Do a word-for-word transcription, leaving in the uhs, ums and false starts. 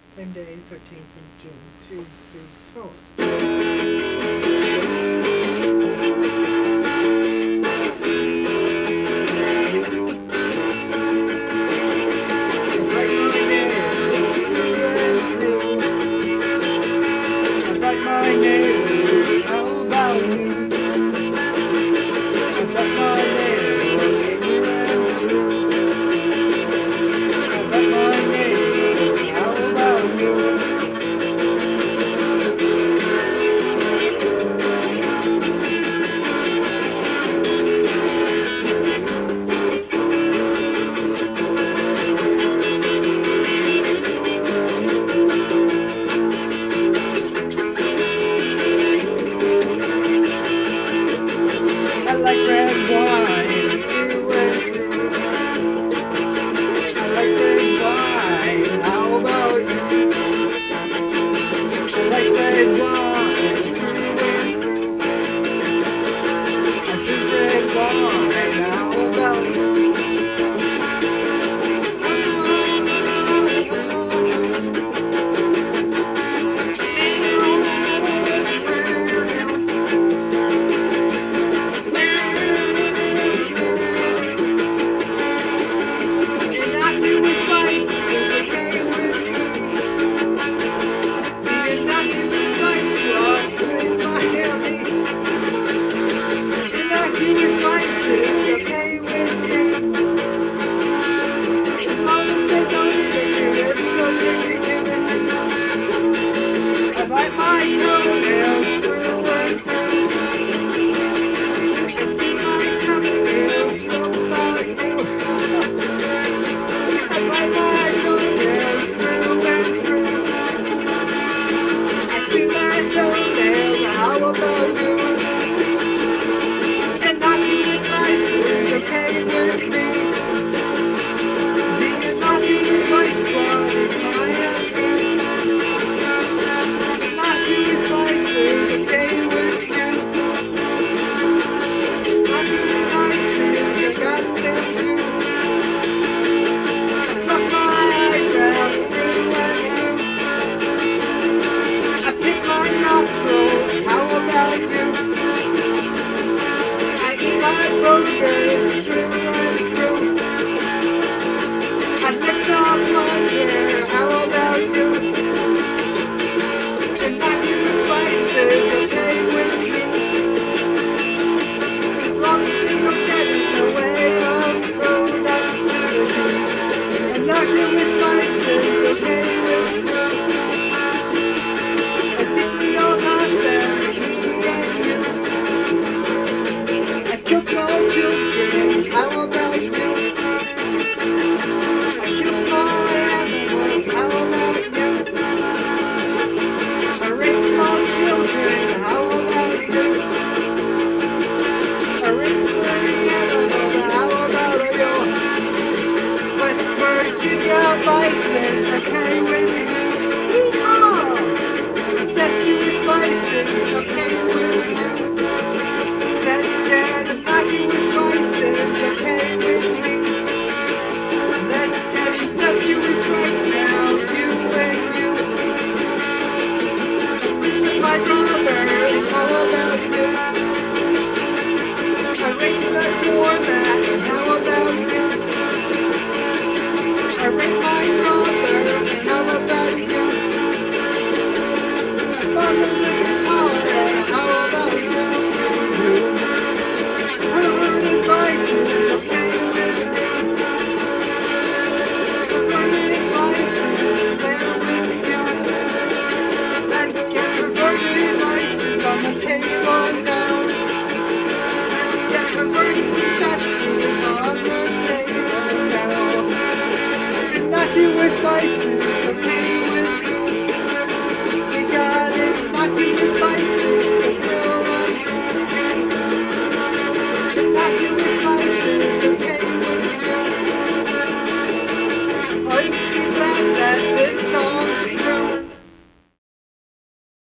Same day, thirteenth of June. Two, three, four. I bite my nails through and through. I bite my nails. How about you? I bite my nails through and through. I bite my nails. How about you? I like red wine through and through. I like red wine. How about you? I like red wine through and through. I drink red wine. How about you? And I do his vice is okay with me. And I do his vice what's in Miami. And I do his vice is okay with me. As long as they don't interfere with no negativity. I bite my toenails through and through. I see my cocktails about you. I bite my toenails through and through. I chew my toenails, how about you? And knocking his vice is okay with me. Being knocking his vice one in Miami. And knocking his vice is okay with you. Knocking his vice is I got them too. I pluck my eyebrows through and through. I pick my nostrils, how about you? I eat my burgers.